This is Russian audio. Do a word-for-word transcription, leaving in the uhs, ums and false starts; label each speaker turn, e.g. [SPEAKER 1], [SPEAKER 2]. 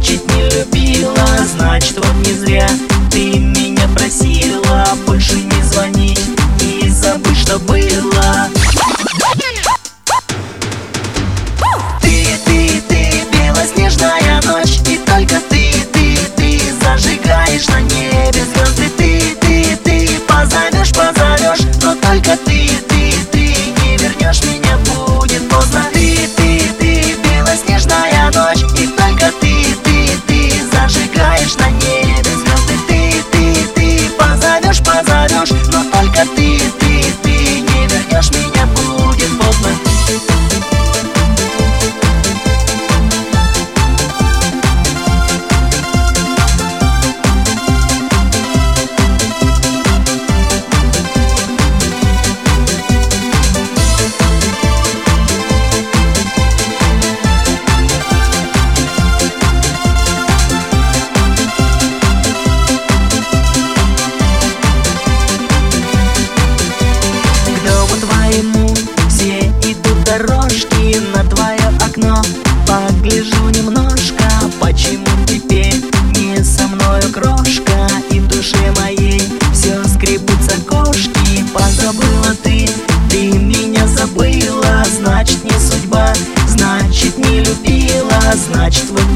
[SPEAKER 1] значит не любила. Значит вот не зря ты меня просила больше не звонить и забыть, что было. Ты, ты, ты, белоснежная ночь, и только ты, ты, ты зажигаешь на небе звезды. Ты, ты, ты, позовешь, позовешь, но только ты, ты, ты не вернешь меня, будет поздно. Ты, ты, ты, белоснежная ночь, и только ты, ты, ты зажигаешь на небе звезды. Ты, ты, ты, позовешь, позовешь, но только ты, ты, ты не вернешь меня, будет поздно. Все идут дорожки на твое окно. Погляжу немножко, почему теперь не со мною, крошка? И в душе моей все скребутся кошки. Позабыла ты, ты меня забыла. Значит не судьба, значит не любила. Значит вот